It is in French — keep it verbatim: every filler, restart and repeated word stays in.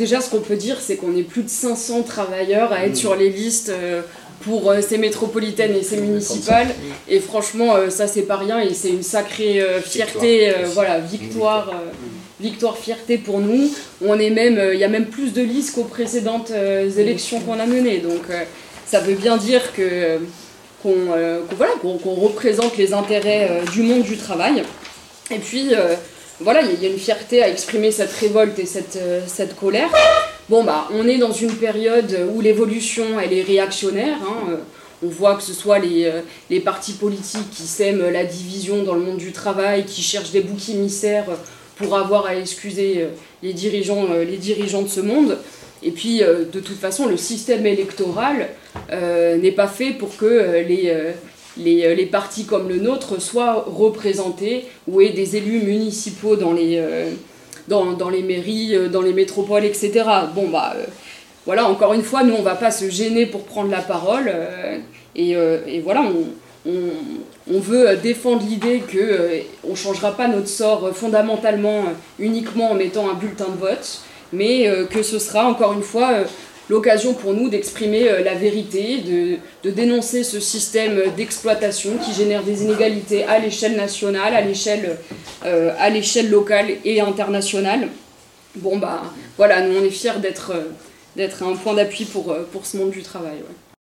déjà, ce qu'on peut dire, c'est qu'on est plus de cinq cents travailleurs à être mmh. sur les listes euh, pour euh, ces métropolitaines et ces municipales. Et franchement, euh, ça, c'est pas rien et c'est une sacrée euh, fierté, victoire, euh, voilà, victoire, euh, victoire, fierté pour nous. On est même, il euh, y a même plus de listes qu'aux précédentes euh, élections qu'on a menées. Donc, euh, ça veut bien dire que, qu'on, euh, qu'on, voilà, qu'on, qu'on représente les intérêts euh, du monde du travail. Et puis, euh, voilà, il y a une fierté à exprimer cette révolte et cette, euh, cette colère. Bon, bah, on est dans une période où l'évolution, elle est réactionnaire. Hein. On voit que ce soit les, euh, les partis politiques qui sèment la division dans le monde du travail, qui cherchent des boucs émissaires pour avoir à excuser euh, les, dirigeants, euh, les dirigeants de ce monde. Et puis, euh, de toute façon, le système électoral euh, n'est pas fait pour que euh, les... Euh, Les, les partis comme le nôtre soient représentés ou aient des élus municipaux dans les, euh, dans, dans les mairies, euh, dans les métropoles, et cetera. Bon, bah, euh, voilà, encore une fois, nous, on ne va pas se gêner pour prendre la parole. Euh, et, euh, et voilà, on, on, on veut défendre l'idée qu'on ne changera pas notre sort fondamentalement uniquement en mettant un bulletin de vote, mais euh, que ce sera, encore une fois... Euh, l'occasion pour nous d'exprimer euh, la vérité, de, de dénoncer ce système d'exploitation qui génère des inégalités à l'échelle nationale, à l'échelle, euh, à l'échelle locale et internationale. Bon, bah voilà, nous on est fiers d'être, euh, d'être un point d'appui pour, pour ce monde du travail. Ouais.